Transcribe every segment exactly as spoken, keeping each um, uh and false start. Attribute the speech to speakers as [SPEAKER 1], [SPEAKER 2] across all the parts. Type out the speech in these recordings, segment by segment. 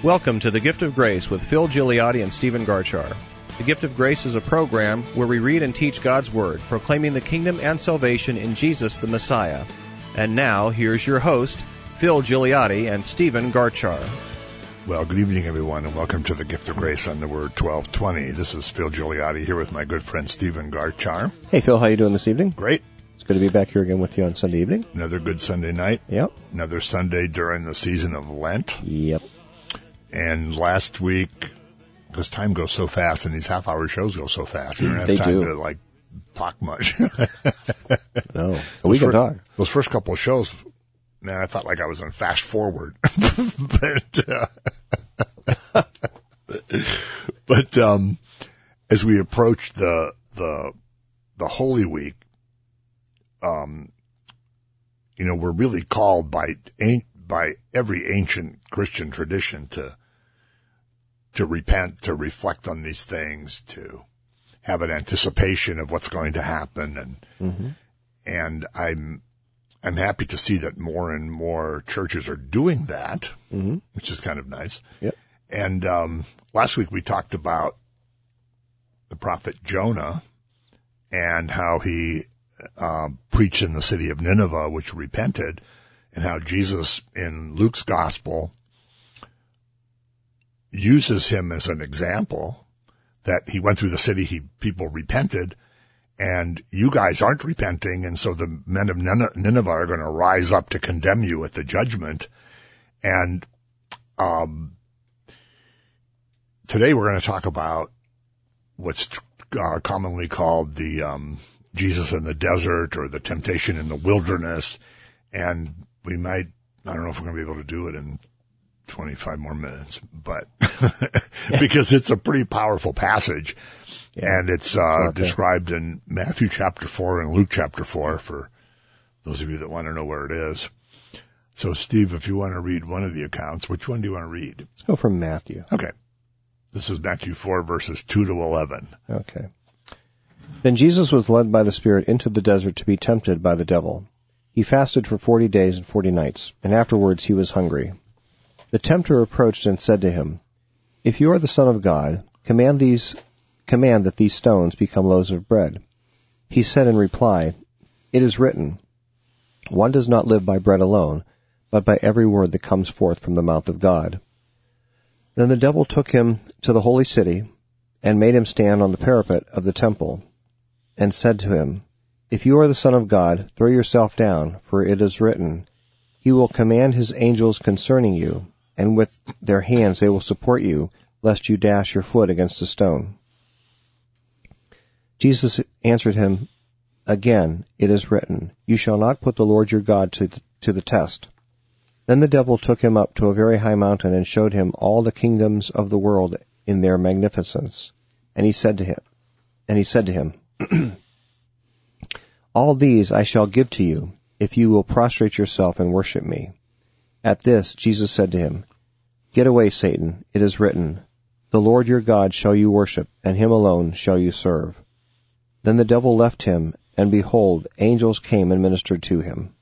[SPEAKER 1] Welcome to The Gift of Grace with Phil Gigliotti and Stephen Garchar. The Gift of Grace is a program where we read and teach God's Word, proclaiming the kingdom and salvation in Jesus the Messiah. And now, here's your host, Phil Gigliotti and Stephen Garchar.
[SPEAKER 2] Well, good evening, everyone, and welcome to The Gift of Grace on the Word twelve twenty. This is Phil Gigliotti here with my good friend Stephen Garchar.
[SPEAKER 1] Hey, Phil, how you doing this evening?
[SPEAKER 2] Great.
[SPEAKER 1] It's good to be back here again with you on Sunday evening.
[SPEAKER 2] Another good Sunday night.
[SPEAKER 1] Yep.
[SPEAKER 2] Another Sunday during the season of Lent.
[SPEAKER 1] Yep.
[SPEAKER 2] And last week, because time goes so fast and these half-hour shows go so fast, we don't have
[SPEAKER 1] They
[SPEAKER 2] time
[SPEAKER 1] do.
[SPEAKER 2] to, like, talk much.
[SPEAKER 1] No, we can talk.
[SPEAKER 2] Those first couple of shows, man, I felt like I was on fast forward. but, uh, but, um, as we approach the, the, the Holy Week, um, you know, we're really called by, by every ancient Christian tradition to, to repent, to reflect on these things, to have an anticipation of what's going to happen. And,
[SPEAKER 1] Mm-hmm.
[SPEAKER 2] and I'm, I'm happy to see that more and more churches are doing that,
[SPEAKER 1] Mm-hmm.
[SPEAKER 2] which is kind of nice.
[SPEAKER 1] Yep.
[SPEAKER 2] And, um, last week we talked about the prophet Jonah and how he, uh, preached in the city of Nineveh, which repented, and how Jesus in Luke's gospel uses him as an example that he went through the city, he, people repented, and you guys aren't repenting, and so the men of Nineveh are going to rise up to condemn you at the judgment. And um, today we're going to talk about what's uh, commonly called the um, Jesus in the desert or the temptation in the wilderness, and we might, I don't know if we're going to be able to do it in twenty-five more minutes, but because it's a pretty powerful passage. Yeah. And it's uh, okay. described in Matthew chapter four and Luke chapter four for those of you that want to know where it is. So, Steve, if you want to read one of the accounts, which one do you want to read?
[SPEAKER 1] Let's go from Matthew.
[SPEAKER 2] Okay. This is Matthew four, verses two to eleven.
[SPEAKER 1] Okay. Then Jesus was led by the Spirit into the desert to be tempted by the devil. He fasted for forty days and forty nights, and afterwards he was hungry. The tempter approached and said to him, "If you are the Son of God, command these Command that these stones become loaves of bread." He said in reply, "It is written, one does not live by bread alone, but by every word that comes forth from the mouth of God." Then the devil took him to the holy city and made him stand on the parapet of the temple and said to him, "If you are the Son of God, throw yourself down, for it is written, He will command His angels concerning you, and with their hands they will support you, lest you dash your foot against a stone." Jesus answered him, "Again, it is written, You shall not put the Lord your God to the, to the test." Then the devil took him up to a very high mountain and showed him all the kingdoms of the world in their magnificence. And he said to him, and he said to him, "All these I shall give to you, if you will prostrate yourself and worship me." At this, Jesus said to him, "Get away, Satan, it is written, The Lord your God shall you worship, and him alone shall you serve." Then the devil left him, and behold, angels came and ministered to him.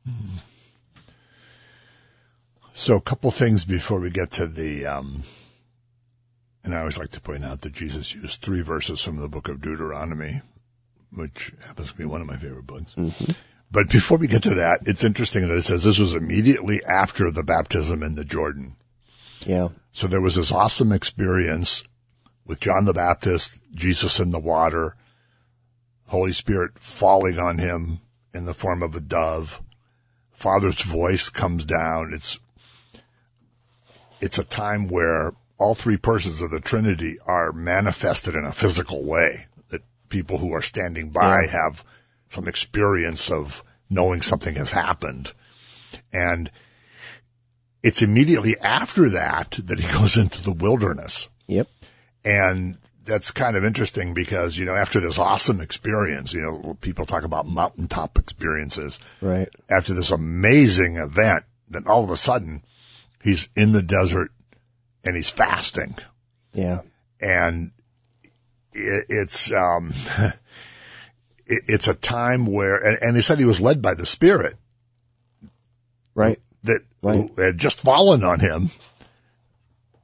[SPEAKER 2] So a couple things before we get to the, um, and I always like to point out that Jesus used three verses from the book of Deuteronomy, which happens to be one of my favorite books.
[SPEAKER 1] Mm-hmm.
[SPEAKER 2] But before we get to that, it's interesting that it says this was immediately after the baptism in the Jordan.
[SPEAKER 1] Yeah.
[SPEAKER 2] So there was this awesome experience with John the Baptist, Jesus in the water, Holy Spirit falling on him in the form of a dove. Father's voice comes down. It's, it's a time where all three persons of the Trinity are manifested in a physical way, that people who are standing by yeah. have some experience of knowing something has happened. And it's immediately after that that he goes into the wilderness.
[SPEAKER 1] Yep.
[SPEAKER 2] And that's kind of interesting because, you know, after this awesome experience, you know, people talk about mountaintop experiences.
[SPEAKER 1] Right.
[SPEAKER 2] After this amazing event, then all of a sudden he's in the desert and he's fasting.
[SPEAKER 1] Yeah.
[SPEAKER 2] And it, it's, um, it, it's a time where, and, and he said he was led by the Spirit.
[SPEAKER 1] Right.
[SPEAKER 2] That
[SPEAKER 1] right.
[SPEAKER 2] had just fallen on him.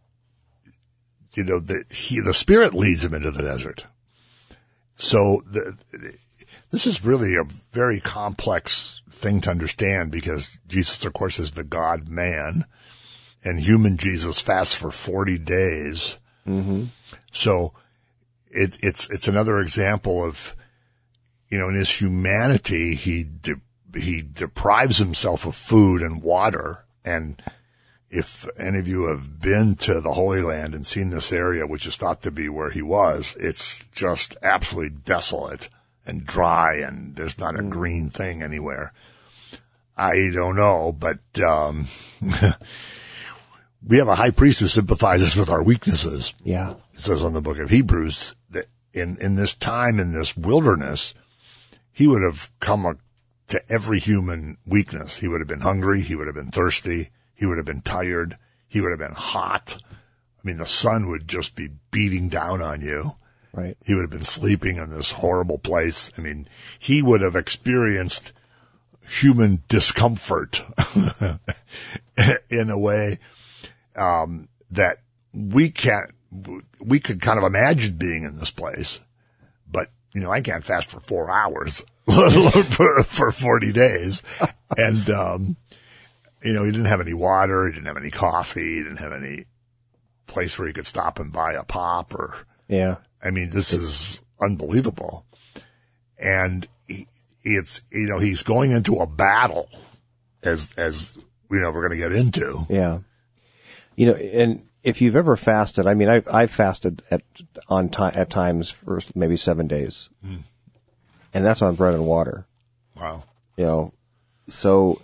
[SPEAKER 2] you know, that he, the Spirit leads him into the desert. So the, this is really a very complex thing to understand, because Jesus, of course, is the God man, and human Jesus fasts for forty days.
[SPEAKER 1] Mm-hmm.
[SPEAKER 2] So it, it's, it's another example of, you know, in his humanity, he, de- he deprives himself of food and water. And if any of you have been to the Holy Land and seen this area, which is thought to be where he was, it's just absolutely desolate and dry, and there's not a mm. green thing anywhere. I don't know, but um we have a high priest who sympathizes with our weaknesses.
[SPEAKER 1] Yeah.
[SPEAKER 2] It says on the book of Hebrews that in, in this time, in this wilderness, he would have come a, to every human weakness. He would have been hungry. He would have been thirsty. He would have been tired. He would have been hot. I mean, the sun would just be beating down on you.
[SPEAKER 1] Right.
[SPEAKER 2] He would have been sleeping in this horrible place. I mean, he would have experienced human discomfort in a way um that we can't, we could kind of imagine being in this place, but, you know, I can't fast for four hours, let alone for, for forty days. And, um, you know, he didn't have any water, he didn't have any coffee, he didn't have any place where he could stop and buy a pop or,
[SPEAKER 1] yeah.
[SPEAKER 2] I mean, this is unbelievable. And he, it's, you know, he's going into a battle as, as, you know, we're going to get into.
[SPEAKER 1] Yeah. You know, and if you've ever fasted, I mean, I've, I've fasted at, on time, at times for maybe seven days. Mm. And that's on bread and water.
[SPEAKER 2] Wow.
[SPEAKER 1] You know, so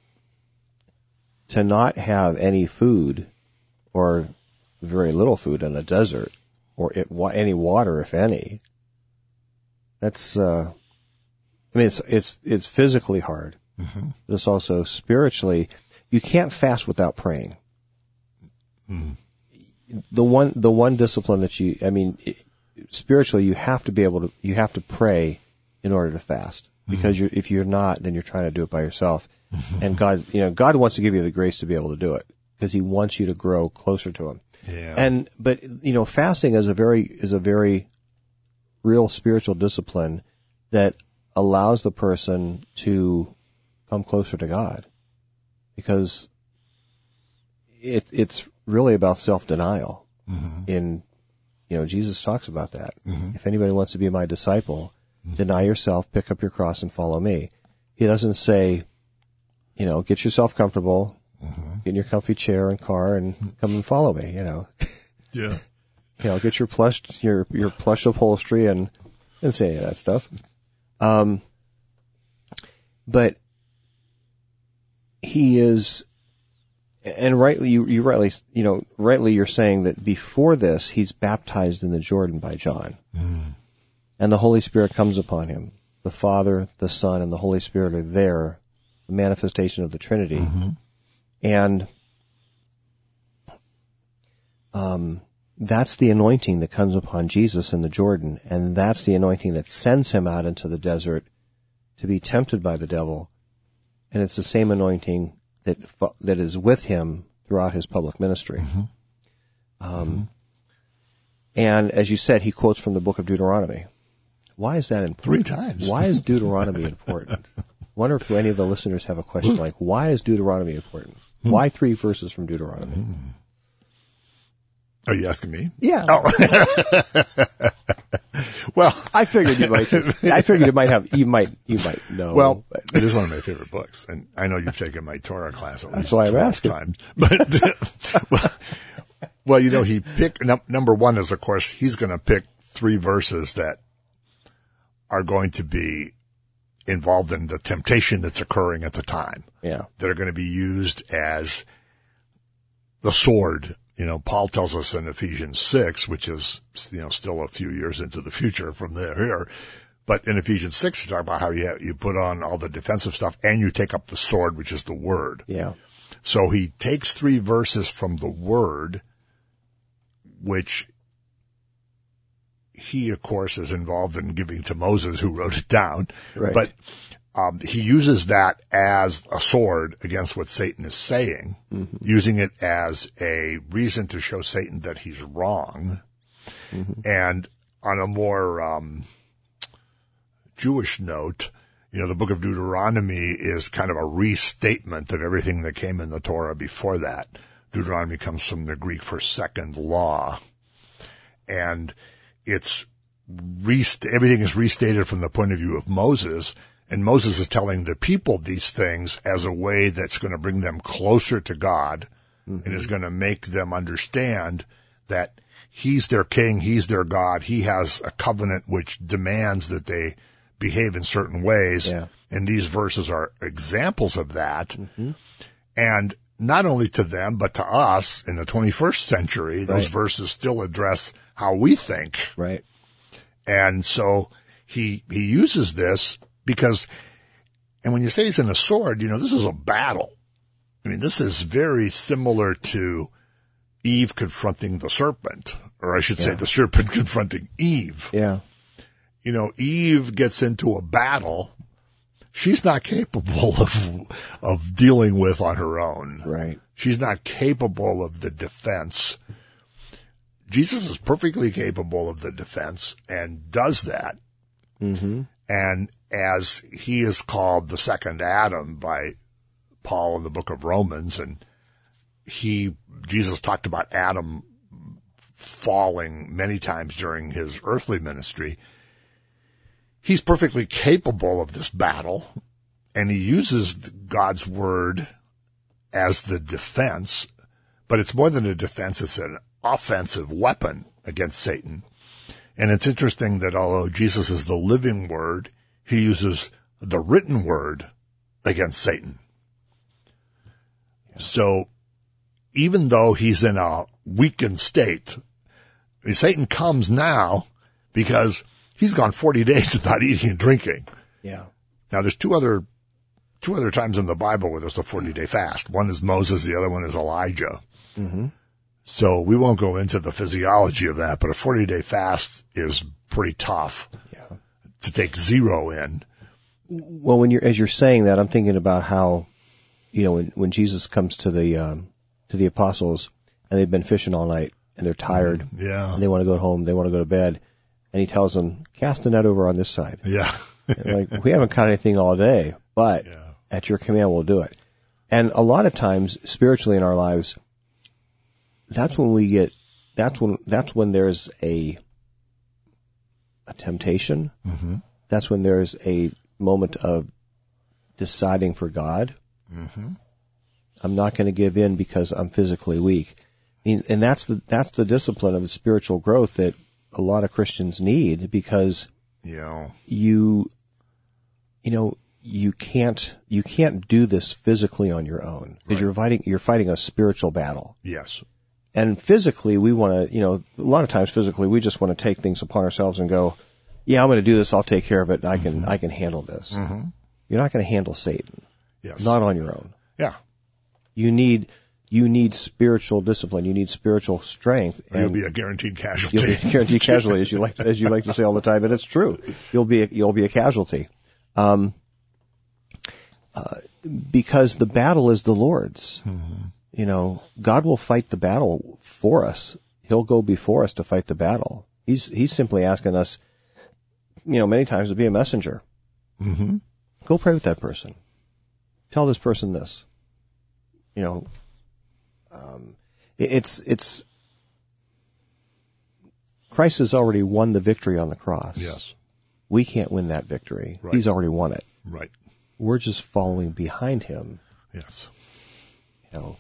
[SPEAKER 1] to not have any food or very little food in a desert, or it, any water, if any, that's, uh, I mean, it's, it's, it's physically hard. Mm-hmm. But it's also spiritually, you can't fast without praying. Mm. The one, the one discipline that you, I mean, spiritually, you have to be able to, you have to pray in order to fast. Because mm-hmm. you're, if you're not, then you're trying to do it by yourself. Mm-hmm. And God, you know, God wants to give you the grace to be able to do it, because He wants you to grow closer to Him.
[SPEAKER 2] Yeah.
[SPEAKER 1] And, but, you know, fasting is a very, is a very real spiritual discipline that allows the person to come closer to God, because it, it's really about self-denial. Mm-hmm. In, you know, Jesus talks about that. Mm-hmm. If anybody wants to be my disciple, mm-hmm. deny yourself, pick up your cross, and follow me. He doesn't say, you know, get yourself comfortable, mm-hmm. get in your comfy chair and car, and come and follow me. You know,
[SPEAKER 2] yeah,
[SPEAKER 1] you know, get your plush, your your plush upholstery, and didn't say any of that stuff. Um, but he is, and rightly, you, you rightly, you know, rightly, you're saying that before this, he's baptized in the Jordan by John, mm. and the Holy Spirit comes upon him. The Father, the Son, and the Holy Spirit are there, the manifestation of the Trinity, mm-hmm. and um, that's the anointing that comes upon Jesus in the Jordan, and that's the anointing that sends him out into the desert to be tempted by the devil, and it's the same anointing that that is with him throughout his public ministry. Mm-hmm. Um, mm-hmm. And as you said, he quotes from the book of Deuteronomy. Why is that important?
[SPEAKER 2] Three times.
[SPEAKER 1] Why is Deuteronomy important? I wonder if any of the listeners have a question like, why is Deuteronomy important? Why three verses from Deuteronomy?
[SPEAKER 2] Mm. Are you asking me?
[SPEAKER 1] Yeah.
[SPEAKER 2] Oh. Well,
[SPEAKER 1] I figured you might. I figured you might have. You might. You might know.
[SPEAKER 2] Well, but. It is one of my favorite books, and I know you've taken my Torah class at
[SPEAKER 1] That's
[SPEAKER 2] least
[SPEAKER 1] why I'm
[SPEAKER 2] twelve
[SPEAKER 1] asking.
[SPEAKER 2] times. But well, well, you know, he picked num- number one is, of course, he's going to pick three verses that are going to be involved in the temptation that's occurring at the time.
[SPEAKER 1] Yeah.
[SPEAKER 2] That are going to be used as the sword. You know, Paul tells us in Ephesians six, which is, you know, still a few years into the future from there here. But in Ephesians six, you talk about how you have, you put on all the defensive stuff and you take up the sword, which is the word.
[SPEAKER 1] Yeah.
[SPEAKER 2] So he takes three verses from the word, which he, of course, is involved in giving to Moses, who wrote it down.
[SPEAKER 1] Right.
[SPEAKER 2] But um, he uses that as a sword against what Satan is saying, mm-hmm. using it as a reason to show Satan that he's wrong. Mm-hmm. And on a more um, Jewish note, you know, the book of Deuteronomy is kind of a restatement of everything that came in the Torah before that. Deuteronomy comes from the Greek for second law. And it's rest- everything is restated from the point of view of Moses. And Moses is telling the people these things as a way that's going to bring them closer to God, mm-hmm. and is going to make them understand that he's their king, he's their God, he has a covenant which demands that they behave in certain ways. Yeah. And these verses are examples of that. Mm-hmm. And not only to them, but to us in the twenty-first century, right. those verses still address how we think.
[SPEAKER 1] Right.
[SPEAKER 2] And so he, he uses this because, and when you say he's in a sword, you know, this is a battle. I mean, this is very similar to Eve confronting the serpent, or I should yeah. say the serpent confronting Eve.
[SPEAKER 1] Yeah.
[SPEAKER 2] You know, Eve gets into a battle she's not capable of of dealing with on her own.
[SPEAKER 1] Right.
[SPEAKER 2] She's not capable of the defense. Jesus is perfectly capable of the defense and does that.
[SPEAKER 1] Mm-hmm.
[SPEAKER 2] And as he is called the second Adam by Paul in the book of Romans, and he, Jesus talked about Adam falling many times during his earthly ministry. He's perfectly capable of this battle, and he uses God's word as the defense, but it's more than a defense, it's an offensive weapon against Satan. And it's interesting that although Jesus is the living word, he uses the written word against Satan. So even though he's in a weakened state, I mean, Satan comes now because he's gone forty days without eating and drinking.
[SPEAKER 1] Yeah.
[SPEAKER 2] Now there's two other, two other times in the Bible where there's a forty day fast. One is Moses, the other one is Elijah.
[SPEAKER 1] Mm-hmm.
[SPEAKER 2] So we won't go into the physiology of that, but a forty day fast is pretty tough.
[SPEAKER 1] Yeah.
[SPEAKER 2] To take zero in.
[SPEAKER 1] Well, when you're, as you're saying that, I'm thinking about how, you know, when, when Jesus comes to the, um, to the apostles and they've been fishing all night and they're tired.
[SPEAKER 2] Yeah.
[SPEAKER 1] And they want to go home, they want to go to bed. And he tells them, cast the net over on this side.
[SPEAKER 2] Yeah.
[SPEAKER 1] Like, we haven't caught anything all day, but yeah. at your command we'll do it. And a lot of times, spiritually in our lives, that's when we get, that's when, that's when there's a, a temptation.
[SPEAKER 2] Mm-hmm.
[SPEAKER 1] That's when there's a moment of deciding for God.
[SPEAKER 2] Mm-hmm.
[SPEAKER 1] I'm not going to give in because I'm physically weak. And that's the, that's the discipline of the spiritual growth that a lot of Christians need, because
[SPEAKER 2] yeah.
[SPEAKER 1] you, you know, you can't, you can't do this physically on your own, because
[SPEAKER 2] right.
[SPEAKER 1] you're fighting, you're fighting a spiritual battle.
[SPEAKER 2] Yes.
[SPEAKER 1] And physically, we want to, you know, a lot of times physically, we just want to take things upon ourselves and go, yeah, I'm going to do this. I'll take care of it. I can, mm-hmm. I can handle this.
[SPEAKER 2] Mm-hmm.
[SPEAKER 1] You're not going to handle Satan.
[SPEAKER 2] Yes.
[SPEAKER 1] Not on your own.
[SPEAKER 2] Yeah.
[SPEAKER 1] You need, you need spiritual discipline. You need spiritual strength.
[SPEAKER 2] And you'll be a guaranteed casualty.
[SPEAKER 1] You'll be a guaranteed casualty, as you like, as you like to say all the time, and it's true. You'll be, a, you'll be a casualty. Um, uh, because the battle is the Lord's.
[SPEAKER 2] Mm-hmm.
[SPEAKER 1] You know, God will fight the battle for us. He'll go before us to fight the battle. He's, he's simply asking us, you know, many times to be a messenger.
[SPEAKER 2] Mm-hmm.
[SPEAKER 1] Go pray with that person. Tell this person this. You know, um, it, it's, it's, Christ has already won the victory on the cross.
[SPEAKER 2] Yes.
[SPEAKER 1] We can't win that victory.
[SPEAKER 2] Right.
[SPEAKER 1] He's already won it.
[SPEAKER 2] Right.
[SPEAKER 1] We're just following behind him.
[SPEAKER 2] Yes.
[SPEAKER 1] You know,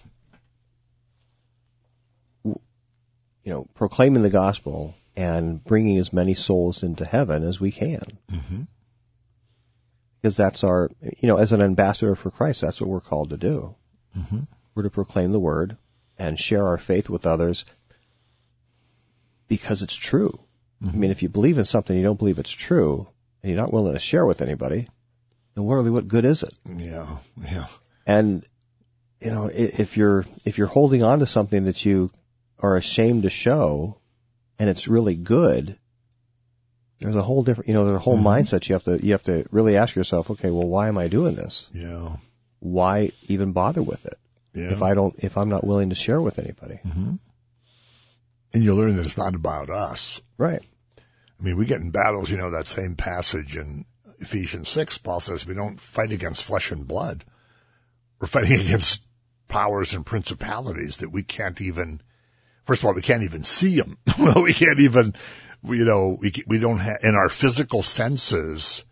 [SPEAKER 1] you know, proclaiming the gospel and bringing as many souls into heaven as we can.
[SPEAKER 2] Mm-hmm.
[SPEAKER 1] Because that's our, you know, as an ambassador for Christ, that's what we're called to do.
[SPEAKER 2] Mm-hmm.
[SPEAKER 1] We're to proclaim the word and share our faith with others because it's true. Mm-hmm. I mean, if you believe in something you don't believe it's true, and you're not willing to share with anybody, then really what good is it?
[SPEAKER 2] Yeah, yeah.
[SPEAKER 1] And, you know, if you're, if you're holding on to something that you are ashamed to show, and it's really good, There's a whole different, you know, there's a whole mm-hmm. mindset you have to, you have to really ask yourself, okay, well, why am I doing this?
[SPEAKER 2] Yeah.
[SPEAKER 1] Why even bother with it?
[SPEAKER 2] Yeah.
[SPEAKER 1] If I don't, if I'm not willing to share with anybody.
[SPEAKER 2] Mm-hmm. And you learn that it's not about us.
[SPEAKER 1] Right.
[SPEAKER 2] I mean, we get in battles, you know, that same passage in Ephesians six, Paul says we don't fight against flesh and blood. We're fighting against powers and principalities that we can't even, first of all, we can't even see them. We can't even, you know, we, we don't have, in our physical senses,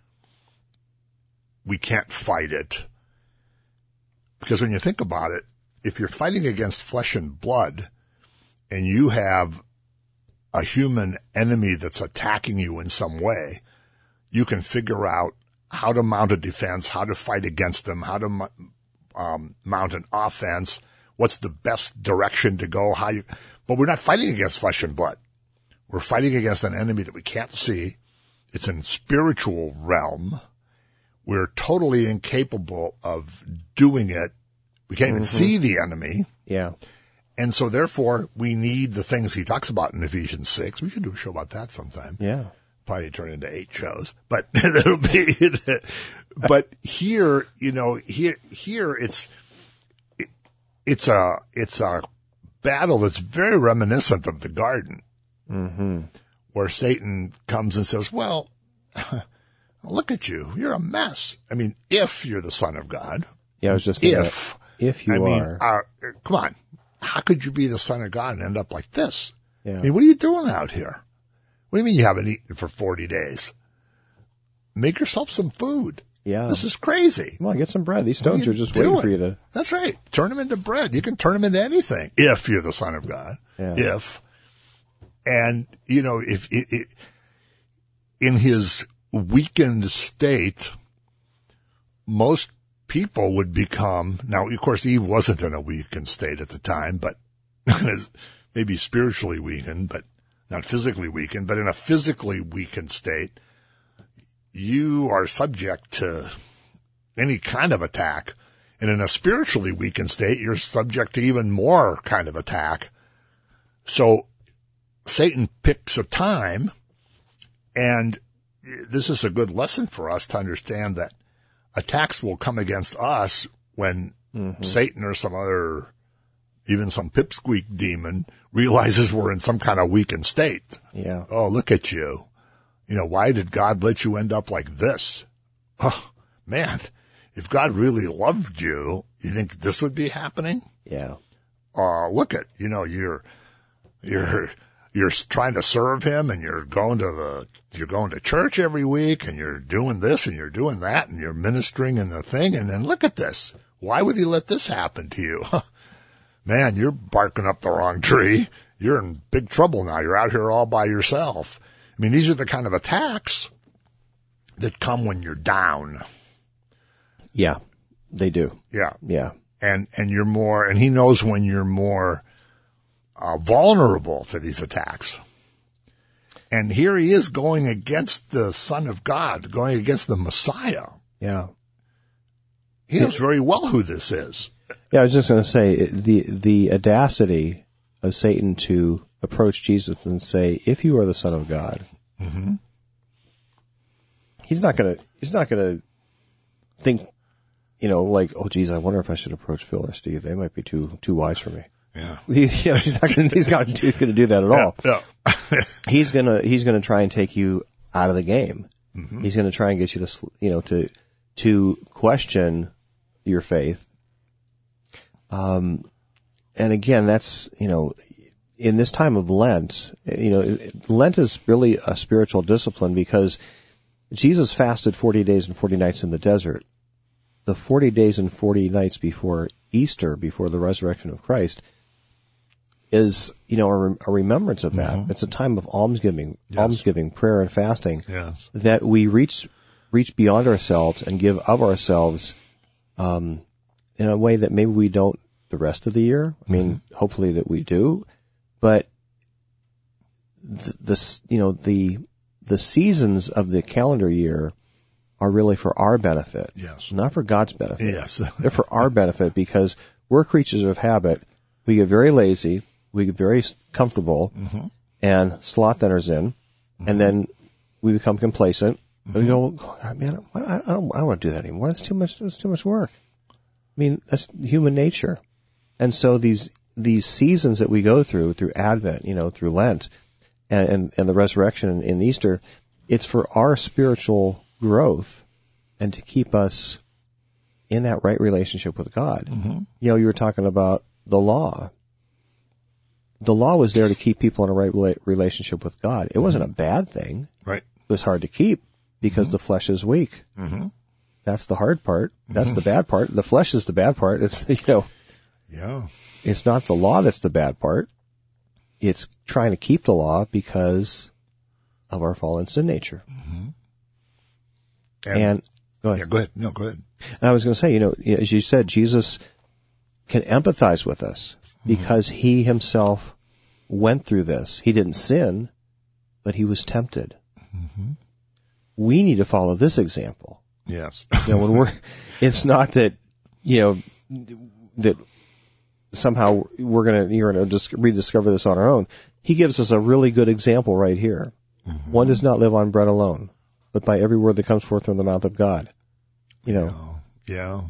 [SPEAKER 2] we can't fight it. Because when you think about it, if you're fighting against flesh and blood and you have a human enemy that's attacking you in some way, you can figure out how to mount a defense, how to fight against them, how to um, mount an offense, what's the best direction to go, how you, but we're not fighting against flesh and blood. We're fighting against an enemy that we can't see. It's in spiritual realm. We're totally incapable of doing it. We can't even mm-hmm. see the enemy.
[SPEAKER 1] Yeah.
[SPEAKER 2] And so therefore we need the things he talks about in Ephesians six. We should do a show about that sometime.
[SPEAKER 1] Yeah.
[SPEAKER 2] Probably turn into eight shows, but it'll be, but here, you know, here, here it's, it, it's a, it's a battle that's very reminiscent of the garden,
[SPEAKER 1] mm-hmm.
[SPEAKER 2] where Satan comes and says, well, look at you. You're a mess. I mean, if you're the Son of God.
[SPEAKER 1] Yeah, I was just
[SPEAKER 2] if,
[SPEAKER 1] if you
[SPEAKER 2] I mean,
[SPEAKER 1] are.
[SPEAKER 2] Uh, come on. How could you be the Son of God and end up like this?
[SPEAKER 1] Yeah.
[SPEAKER 2] I mean, what are you doing out here? What do you mean you haven't eaten for forty days? Make yourself some food.
[SPEAKER 1] Yeah.
[SPEAKER 2] This is crazy.
[SPEAKER 1] Come on, get some bread. These stones are, are just
[SPEAKER 2] doing?
[SPEAKER 1] waiting for you to.
[SPEAKER 2] That's right. Turn them into bread. You can turn them into anything if you're the Son of God.
[SPEAKER 1] Yeah.
[SPEAKER 2] If. And, you know, if it, it, in his weakened state, most people would become, now, of course, Eve wasn't in a weakened state at the time, but maybe spiritually weakened, but not physically weakened, but in a physically weakened state, you are subject to any kind of attack. And in a spiritually weakened state, you're subject to even more kind of attack. So Satan picks a time, and this is a good lesson for us to understand that attacks will come against us when mm-hmm. Satan or some other, even some pipsqueak demon, realizes we're in some kind of weakened state.
[SPEAKER 1] Yeah.
[SPEAKER 2] Oh, look at you. You know, why did God let you end up like this? Oh, man, if God really loved you, you think this would be happening?
[SPEAKER 1] Yeah.
[SPEAKER 2] Uh, look at, you know, you're, you're, you're trying to serve him, and you're going to the, you're going to church every week, and you're doing this and you're doing that, and you're ministering in the thing, and then look at this. Why would he let this happen to you? Man, you're barking up the wrong tree. You're in big trouble now. You're out here all by yourself. I mean, these are the kind of attacks that come when you're down.
[SPEAKER 1] Yeah, they do.
[SPEAKER 2] Yeah.
[SPEAKER 1] Yeah.
[SPEAKER 2] And, and you're more, and he knows when you're more uh, vulnerable to these attacks. And here he is going against the Son of God, going against the Messiah.
[SPEAKER 1] Yeah.
[SPEAKER 2] He knows very well who this is.
[SPEAKER 1] Yeah, I was just going to say, the the audacity of Satan to approach Jesus and say, if you are the Son of God,
[SPEAKER 2] mm-hmm.
[SPEAKER 1] he's not going to, he's not going to think, you know, like, oh, geez, I wonder if I should approach Phil or Steve. They might be too too wise for me.
[SPEAKER 2] Yeah.
[SPEAKER 1] He, you know, he's not going to do that at all.
[SPEAKER 2] Yeah. yeah.
[SPEAKER 1] he's going to, he's going to try and take you out of the game.
[SPEAKER 2] Mm-hmm.
[SPEAKER 1] He's going to try and get you to, you know, to, to question your faith. Um, and again, that's, you know, in this time of Lent, you know, Lent is really a spiritual discipline because Jesus fasted forty days and forty nights in the desert. The forty days and forty nights before Easter, before the resurrection of Christ, is, you know, a, a remembrance of that. Mm-hmm. It's a time of almsgiving, yes. almsgiving, prayer and fasting,
[SPEAKER 2] yes.
[SPEAKER 1] that we reach, reach beyond ourselves and give of ourselves, um, in a way that maybe we don't the rest of the year. I mean, mm-hmm. hopefully that we do, but the, the, you know, the, the seasons of the calendar year are really for our benefit.
[SPEAKER 2] Yes.
[SPEAKER 1] Not for God's benefit.
[SPEAKER 2] Yes.
[SPEAKER 1] They're for our benefit because we're creatures of habit. We get very lazy. We get very comfortable,
[SPEAKER 2] mm-hmm.
[SPEAKER 1] and sloth enters in, mm-hmm. and then we become complacent. Mm-hmm. And we go, oh, man, I, I don't, I don't want to do that anymore. That's too much. That's too much work. I mean, that's human nature. And so these these seasons that we go through, through Advent, you know, through Lent, and and, and the resurrection in Easter, it's for our spiritual growth and to keep us in that right relationship with God. Mm-hmm. You know, you were talking about the law. The law was there to keep people in a right relationship with God. It wasn't a bad thing.
[SPEAKER 2] Right. It
[SPEAKER 1] was hard to keep because mm-hmm. the flesh is weak. Mm-hmm. That's the hard part. That's mm-hmm. the bad part. The flesh is the bad part. It's, you know,
[SPEAKER 2] yeah.
[SPEAKER 1] It's not the law that's the bad part. It's trying to keep the law because of our fallen sin nature. Mm-hmm.
[SPEAKER 2] And,
[SPEAKER 1] and go ahead.
[SPEAKER 2] Yeah, go ahead. No, go ahead.
[SPEAKER 1] And I was going to say, you know, as you said, Jesus can empathize with us. Because he himself went through this. He didn't sin, but he was tempted. Mm-hmm. We need to follow this example.
[SPEAKER 2] Yes.
[SPEAKER 1] You know, when we're, it's not that, you know, that somehow we're going to, you're going to just rediscover this on our own. He gives us a really good example right here. Mm-hmm. One does not live on bread alone, but by every word that comes forth from the mouth of God. You know.
[SPEAKER 2] Yeah. yeah.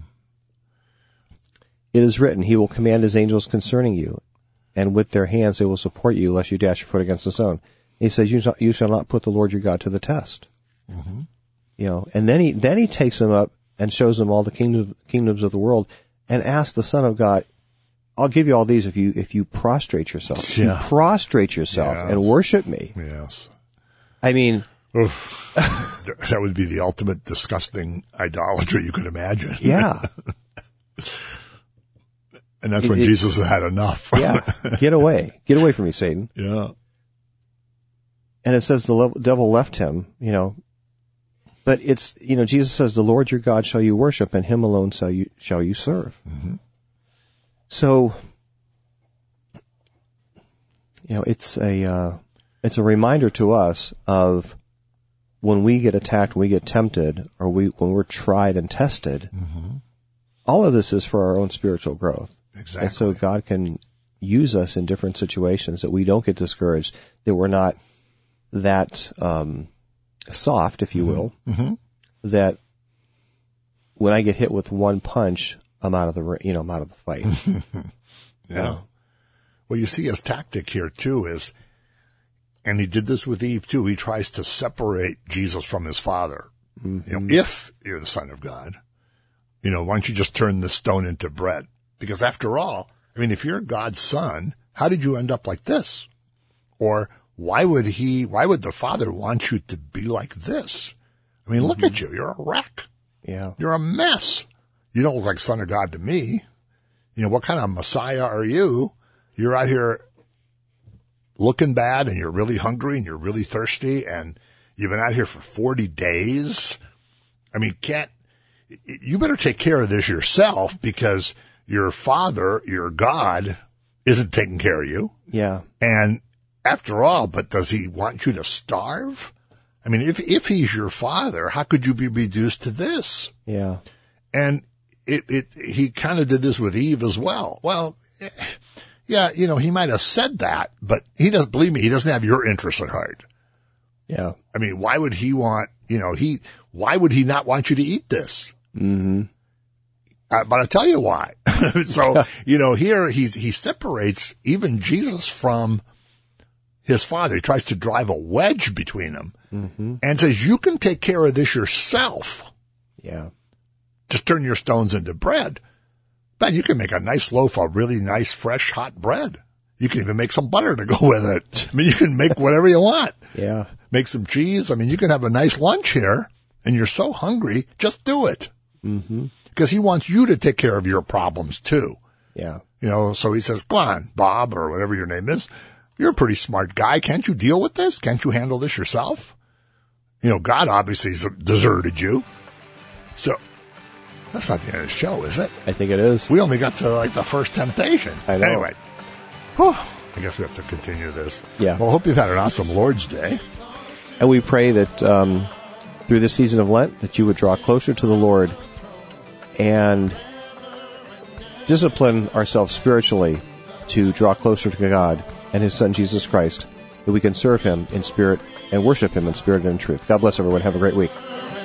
[SPEAKER 1] It is written, he will command his angels concerning you, and with their hands they will support you, lest you dash your foot against a stone. He says, you shall, you shall not put the Lord your God to the test. Mm-hmm. You know, and then he then he takes them up and shows them all the kingdoms kingdoms of the world, and asks the Son of God, I'll give you all these if you if you prostrate yourself. Yeah. You prostrate yourself yes. and worship me.
[SPEAKER 2] Yes.
[SPEAKER 1] I mean,
[SPEAKER 2] oof. That would be the ultimate disgusting idolatry you could imagine.
[SPEAKER 1] Yeah.
[SPEAKER 2] And that's when it, Jesus had enough.
[SPEAKER 1] Yeah. Get away. Get away from me, Satan.
[SPEAKER 2] Yeah.
[SPEAKER 1] And it says the devil left him, you know. But it's, you know, Jesus says, the Lord your God shall you worship, and him alone shall you, shall you serve. Mm-hmm. So, you know, it's a, uh, it's a reminder to us of when we get attacked, when we get tempted, or we, when we're tried and tested, mm-hmm. all of this is for our own spiritual growth.
[SPEAKER 2] Exactly.
[SPEAKER 1] And so God can use us in different situations that we don't get discouraged, that we're not that um, soft, if you will, mm-hmm. that when I get hit with one punch, I'm out of the you know I'm out of the fight.
[SPEAKER 2] Yeah. Uh, well, you see his tactic here too is, and he did this with Eve too. He tries to separate Jesus from his Father. Mm-hmm. You know, if you're the Son of God, you know, why don't you just turn this stone into bread? Because after all, I mean, if you're God's son, how did you end up like this? Or why would he, why would the Father want you to be like this? I mean, mm-hmm. look at you. You're a wreck.
[SPEAKER 1] Yeah.
[SPEAKER 2] You're a mess. You don't look like Son of God to me. You know, what kind of Messiah are you? You're out here looking bad, and you're really hungry, and you're really thirsty, and you've been out here for forty days. I mean, can't, you better take care of this yourself, because your Father, your God, isn't taking care of you.
[SPEAKER 1] Yeah.
[SPEAKER 2] And after all, but does he want you to starve? I mean, if if he's your Father, how could you be reduced to this?
[SPEAKER 1] Yeah.
[SPEAKER 2] And it, it he kind of did this with Eve as well. Well, yeah, you know, he might have said that, but he doesn't, believe me, he doesn't have your interests at heart.
[SPEAKER 1] Yeah.
[SPEAKER 2] I mean, why would he want, you know, he, why would he not want you to eat this?
[SPEAKER 1] Mm-hmm.
[SPEAKER 2] Uh, but I'll tell you why. So, you know, here he's, he separates even Jesus from his Father. He tries to drive a wedge between them mm-hmm. and says, you can take care of this yourself.
[SPEAKER 1] Yeah.
[SPEAKER 2] Just turn your stones into bread. Man, you can make a nice loaf of really nice, fresh, hot bread. You can even make some butter to go with it. I mean, you can make whatever you want.
[SPEAKER 1] Yeah.
[SPEAKER 2] Make some cheese. I mean, you can have a nice lunch here, and you're so hungry, just do it.
[SPEAKER 1] Mm-hmm.
[SPEAKER 2] Because he wants you to take care of your problems, too.
[SPEAKER 1] Yeah.
[SPEAKER 2] You know, so he says, come on, Bob, or whatever your name is. You're a pretty smart guy. Can't you deal with this? Can't you handle this yourself? You know, God obviously has deserted you. So that's not the end of the show, is it?
[SPEAKER 1] I think it is.
[SPEAKER 2] We only got to, like, the first temptation.
[SPEAKER 1] I know.
[SPEAKER 2] Anyway. Whew, I guess we have to continue this.
[SPEAKER 1] Yeah.
[SPEAKER 2] Well, I hope you've had an awesome Lord's Day.
[SPEAKER 1] And we pray that um, through this season of Lent, that you would draw closer to the Lord and discipline ourselves spiritually to draw closer to God and His Son, Jesus Christ, that we can serve him in spirit and worship him in spirit and in truth. God bless everyone. Have a great week.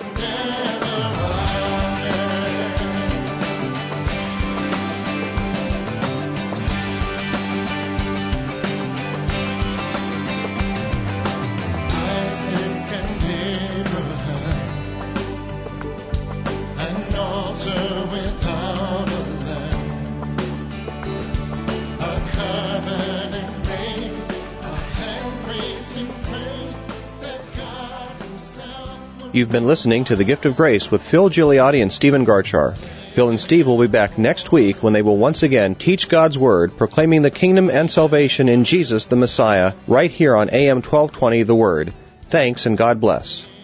[SPEAKER 1] You've been listening to The Gift of Grace with Phil Gigliotti and Stephen Garchar. Phil and Steve will be back next week when they will once again teach God's Word, proclaiming the kingdom and salvation in Jesus the Messiah, right here on A M twelve twenty The Word. Thanks and God bless.